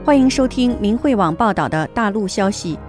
欢迎收听明慧网报道的大陆消息。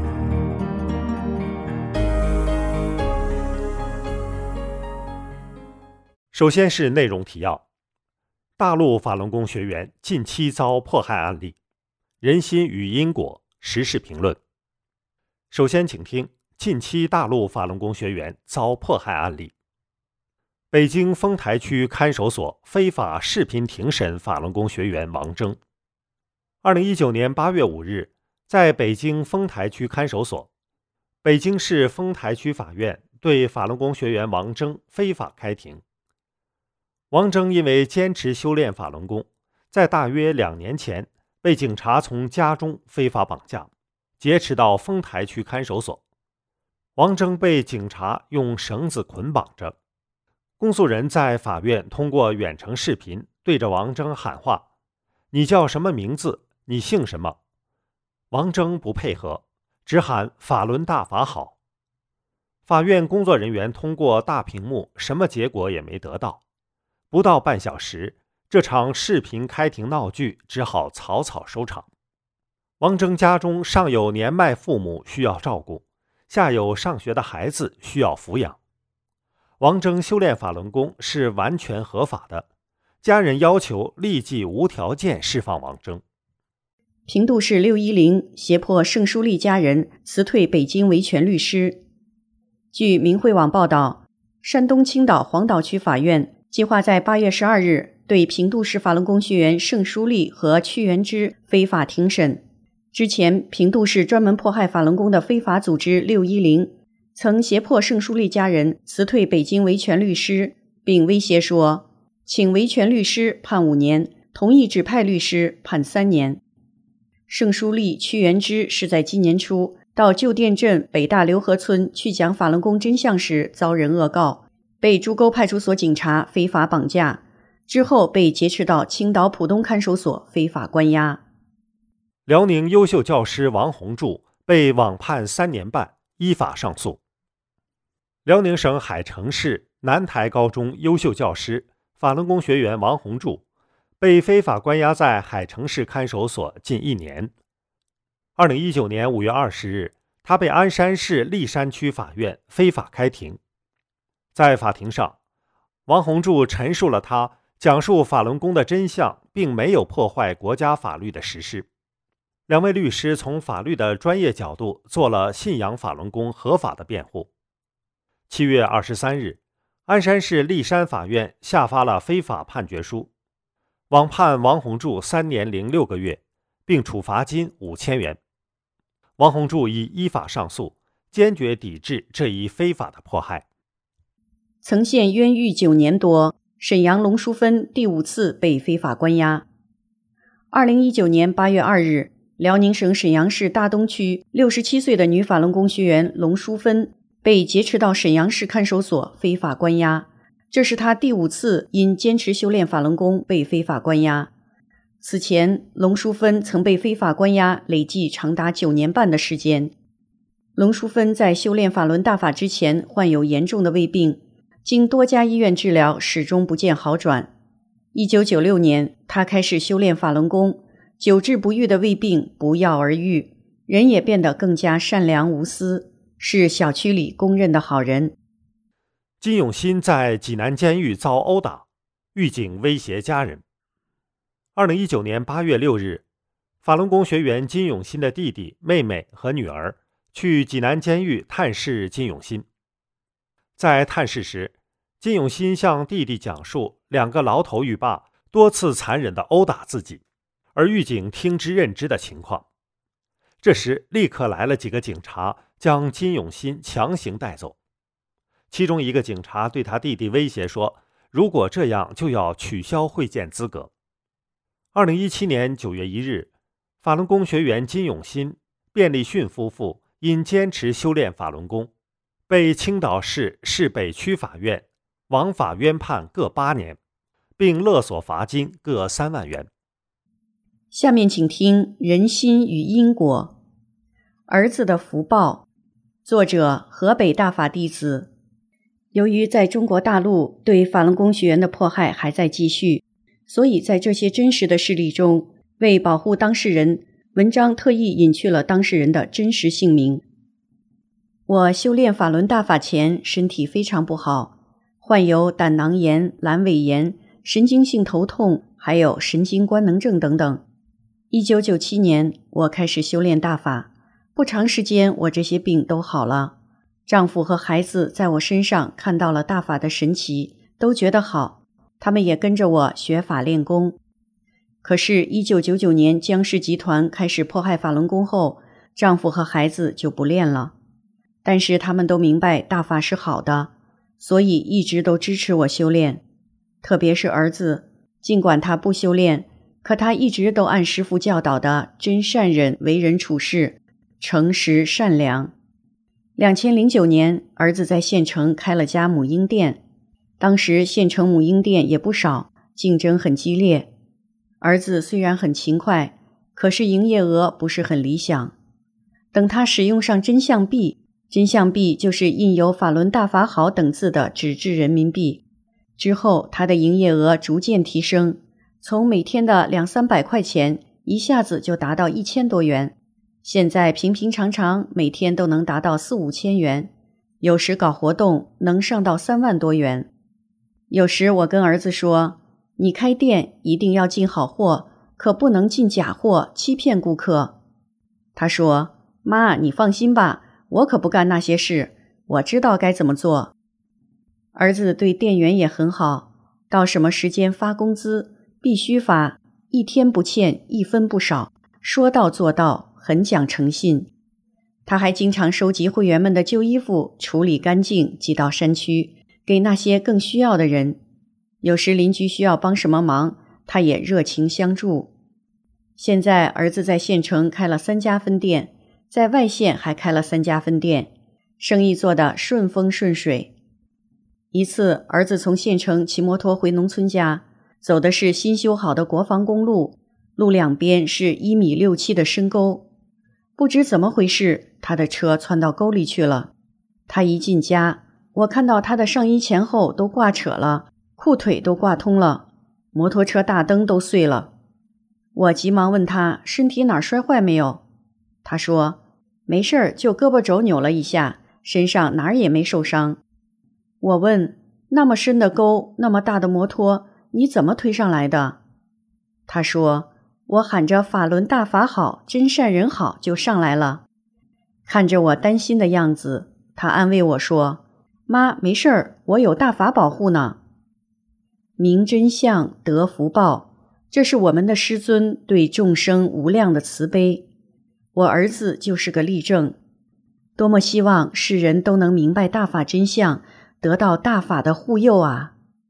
首先是内容提要：大陆法轮功学员近期遭迫害案例，人心与因果时事评论。首先请听近期大陆法轮功学员遭迫害案例。北京丰台区看守所非法视频庭审法轮功学员王征。2019年8月5日，在北京丰台区看守所，北京市丰台区法院对法轮功学员王征非法开庭。王征因为坚持修炼法轮功，在大约2年前被警察从家中非法绑架，劫持到丰台区看守所。王征被警察用绳子捆绑着。公诉人在法院通过远程视频对着王征喊话：“你叫什么名字？你姓什么？”王征不配合，只喊“法轮大法好”。法院工作人员通过大屏幕，什么结果也没得到。不到半小时，这场视频开庭闹剧只好草草收场。王征家中上有年迈父母需要照顾，下有上学的孩子需要抚养。王征修炼法轮功是完全合法的，家人要求立即无条件释放王征。 平度市610胁迫盛书立家人辞退北京维权律师。据明慧网报道，山东青岛黄岛区法院计划在8月12日对平度市法轮功学员盛书立和屈元之非法庭审。之前，平度市专门迫害法轮功的非法组织610曾胁迫盛书立家人辞退北京维权律师，并威胁说，请维权律师判5年，同意指派律师判3年。盛书立、屈元之是在今年初到旧店镇北大刘河村去讲法轮功真相时遭人恶告，被朱沟派出所警察非法绑架，之后被劫持到青岛浦东看守所非法关押。 辽宁优秀教师王洪柱被网判3年半，依法上诉。辽宁省海城市南台高中优秀教师、法轮功学员王洪柱被非法关押在海城市看守所近1年。2019年5月20日，他被鞍山市砾山区法院非法开庭。在法庭上，王洪柱陈述了他讲述法轮功的真相，并没有破坏国家法律的实施。2位律师从法律的专业角度做了信仰法轮功合法的辩护。7月23日，鞍山市砾山法院下发了非法判决书，网判王洪柱3年0.6个月，并处罚金5000元。王洪柱已依法上诉，坚决抵制这一非法的迫害。 曾陷冤狱9年多，沈阳龙淑芬第5次被非法关押。2019年8月2日，辽宁省沈阳市大东区67岁的女法轮功学员龙淑芬被劫持到沈阳市看守所非法关押，这是她第5次因坚持修炼法轮功被非法关押。此前，龙淑芬曾被非法关押累计长达9年半的时间。龙淑芬在修炼法轮大法之前患有严重的胃病，经多家医院治疗始终不见好转。1996年，她开始修炼法轮功，久治不愈的胃病不药而愈，人也变得更加善良无私，是小区里公认的好人。 金永新在济南监狱遭殴打，狱警威胁家人。2019年8月6日，法轮功学员金永新的弟弟、妹妹和女儿去济南监狱探视金永新。在探视时，金永新向弟弟讲述2个牢头狱霸多次残忍地殴打自己，而狱警听之任之的情况。这时立刻来了几个警察，将金永新强行带走。其中一个警察对他弟弟威胁说，如果这样就要取消会见资格。2017年9月1日，法轮功学员金永新、卞立训夫妇因坚持修炼法轮功，被青岛市市北区法院、王法冤判各8年，并勒索罚金各3万元。 下面请听人心与因果。儿子的福报，作者河北大法弟子。由于在中国大陆对法轮功学员的迫害还在继续，所以在这些真实的事例中， 为保护当事人，文章特意隐去了当事人的真实姓名。我修炼法轮大法前，身体非常不好，患有胆囊炎、阑尾炎、神经性头痛，还有神经官能症等等。1997年，我开始修炼大法，不长时间我这些病都好了。丈夫和孩子在我身上看到了大法的神奇，都觉得好，他们也跟着我学法练功。可是1999年江氏集团开始迫害法轮功后，丈夫和孩子就不练了。但是他们都明白大法是好的，所以一直都支持我修炼。特别是儿子，尽管他不修炼，可他一直都按师父教导的真善忍为人处事，诚实善良。2009年，儿子在县城开了家母婴店，当时县城母婴店也不少，竞争很激烈。儿子虽然很勤快，可是营业额不是很理想。等他使用上真相币，真相币就是印有法轮大法好等字的纸质人民币，之后他的营业额逐渐提升，从每天的200-300块钱一下子就达到1000多元，现在平平常常每天都能达到4-5千元，有时搞活动能上到3万多元。有时我跟儿子说，你开店一定要进好货，可不能进假货，欺骗顾客。他说，妈，你放心吧，我可不干那些事，我知道该怎么做。儿子对店员也很好，到什么时间发工资必须发，1天不欠1分不少，说到做到，很讲诚信。他还经常收集会员们的旧衣服，处理干净寄到山区，给那些更需要的人。有时邻居需要帮什么忙，他也热情相助。现在儿子在县城开了3家分店，在外县还开了3家分店，生意做得顺风顺水。一次，儿子从县城骑摩托回农村家，走的是新修好的国防公路，路两边是1.67米的深沟。不知怎么回事，他的车窜到沟里去了。他一进家，我看到他的上衣前后都挂扯了，裤腿都挂通了，摩托车大灯都碎了。我急忙问他身体哪儿摔坏没有，他说没事儿，就胳膊肘扭了一下，身上哪儿也没受伤。我问，那么深的沟，那么大的摩托，你怎么推上来的？他说，我喊着法轮大法好，真善人好就上来了。看着我担心的样子，他安慰我说，妈，没事儿，我有大法保护呢。明真相得福报，这是我们的师尊对众生无量的慈悲。我儿子就是个例证，多么希望世人都能明白大法真相，得到大法的护佑啊！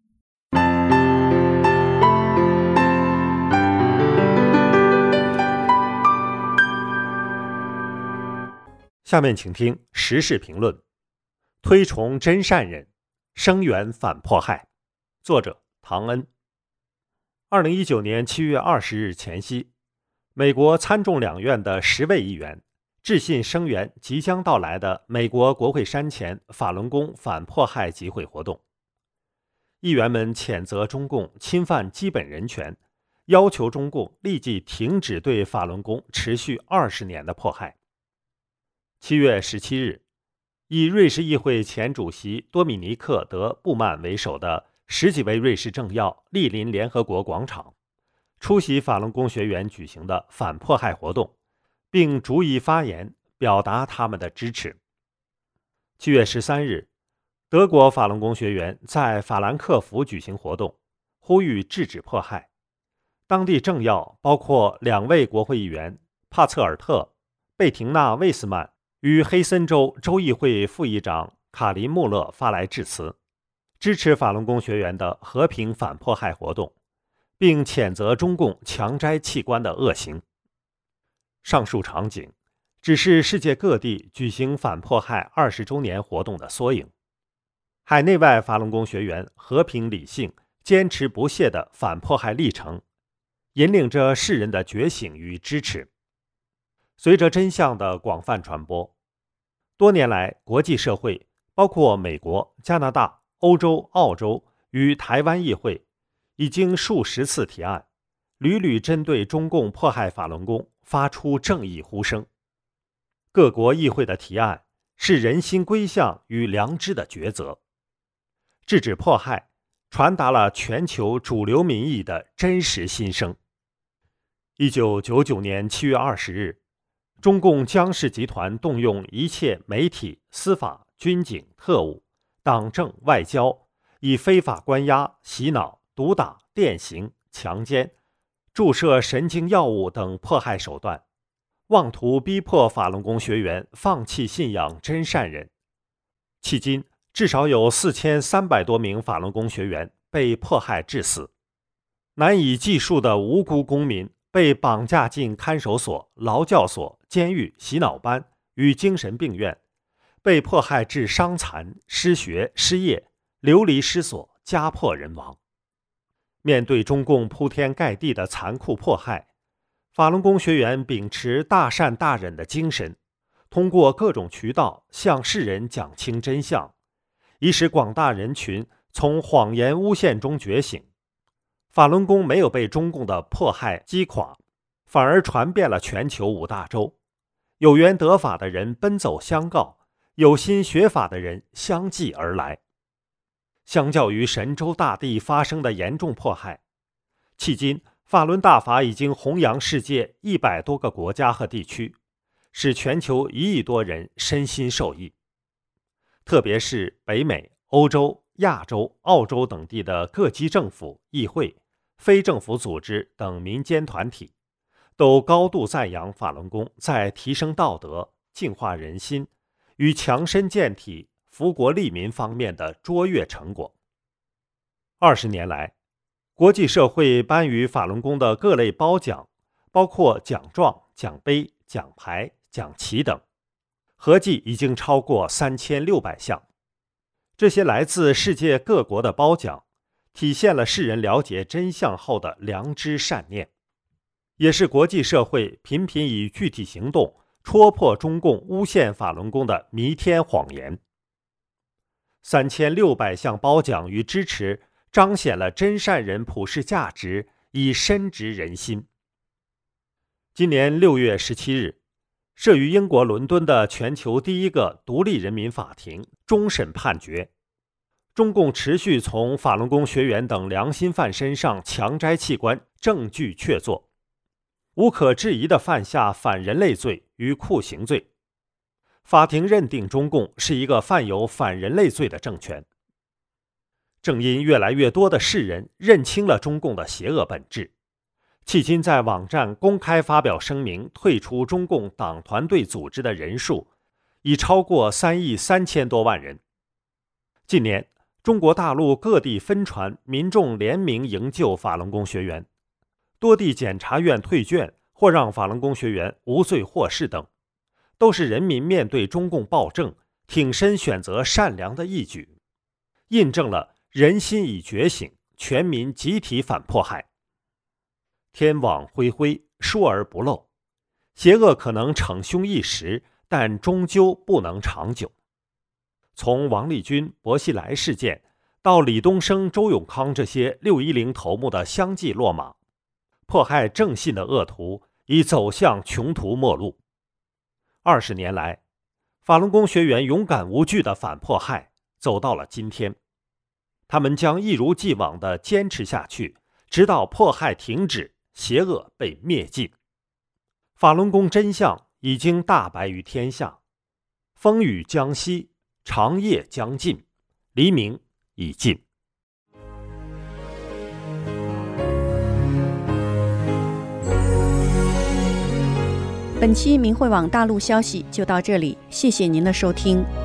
下面请听时事评论：推崇真善忍，声援反迫害。作者唐恩。2019年7月20日前夕，美国参众两院的10位议员致信声援即将到来的美国国会山前法轮功反迫害集会活动。议员们谴责中共侵犯基本人权，要求中共立即停止对法轮功持续20年的迫害。7月17日，以瑞士议会前主席多米尼克·德·布曼为首的10几位瑞士政要莅临联合国广场，出席法轮功学员举行的反迫害活动，并逐一发言表达他们的支持。7月13日，德国法轮功学员在法兰克福举行活动，呼吁制止迫害。当地政要包括2位国会议员帕策尔特、贝廷纳·魏斯曼与黑森州州议会副议长卡林·穆勒发来致辞，支持法轮功学员的和平反迫害活动，并谴责中共强摘器官的恶行。上述场景只是世界各地举行反迫害20周年活动的缩影。海内外法轮功学员和平理性、坚持不懈的反迫害历程，引领着世人的觉醒与支持。随着真相的广泛传播，多年来国际社会包括美国、加拿大、欧洲、澳洲与台湾议会已经数十次提案， 屡屡针对中共迫害法轮功发出正义呼声。各国议会的提案是人心归向与良知的抉择，制止迫害传达了全球主流民意的真实心声。1999年7月20日，中共江氏集团动用一切媒体、司法、军警、特务、党政、外交，以非法关押、洗脑、毒打、电刑、强奸、注射神经药物等迫害手段，妄图逼迫法轮功学员放弃信仰真善人。迄今，至少有4300多名法轮功学员被迫害致死，难以计数的无辜公民被绑架进看守所、劳教所、监狱、洗脑班与精神病院，被迫害致伤残、失学、失业、流离失所、家破人亡。面对中共铺天盖地的残酷迫害，法轮功学员秉持大善大忍的精神，通过各种渠道向世人讲清真相，以使广大人群从谎言诬陷中觉醒。法轮功没有被中共的迫害击垮，反而传遍了全球5大洲。有缘得法的人奔走相告，有心学法的人相继而来。相较于神州大地发生的严重迫害，迄今法轮大法已经弘扬世界100多个国家和地区，使全球1亿多人身心受益。特别是北美、欧洲、亚洲、澳洲等地的各级政府、议会、非政府组织等民间团体，都高度赞扬法轮功在提升道德、净化人心与强身健体、福国利民方面的卓越成果。20年来，国际社会颁予法轮功的各类褒奖，包括奖状、奖杯、奖牌、奖旗等，合计已经超过3600项。这些来自世界各国的褒奖，体现了世人了解真相后的良知善念，也是国际社会频频以具体行动戳破中共诬陷法轮功的弥天谎言。3600项褒奖与支持，彰显了真善人普世价值，以深植人心。今年6月17日，设于英国伦敦的全球第一个独立人民法庭终审判决，中共持续从法轮功学员等良心犯身上强摘器官，证据确凿，无可置疑地犯下反人类罪与酷刑罪。法庭认定中共是一个犯有反人类罪的政权。正因越来越多的世人认清了中共的邪恶本质，迄今在网站公开发表声明退出中共党团队组织的人数已超过3亿3千多万人。近年，中国大陆各地分传民众联名营救法轮功学员，多地检察院退卷或让法轮功学员无罪获释等，都是人民面对中共暴政挺身选择善良的义举，印证了人心已觉醒，全民集体反迫害。天网恢恢，疏而不漏，邪恶可能逞凶一时，但终究不能长久。从王立军、薄熙来事件到李东生、周永康这些610头目的相继落马，迫害正信的恶徒已走向穷途末路。20年来，法轮功学员勇敢无惧的反迫害走到了今天，他们将一如既往地坚持下去，直到迫害停止，邪恶被灭尽。法轮功真相已经大白于天下，风雨将息，长夜将尽，黎明已尽。 本期明慧网大陆消息就到这里，谢谢您的收听。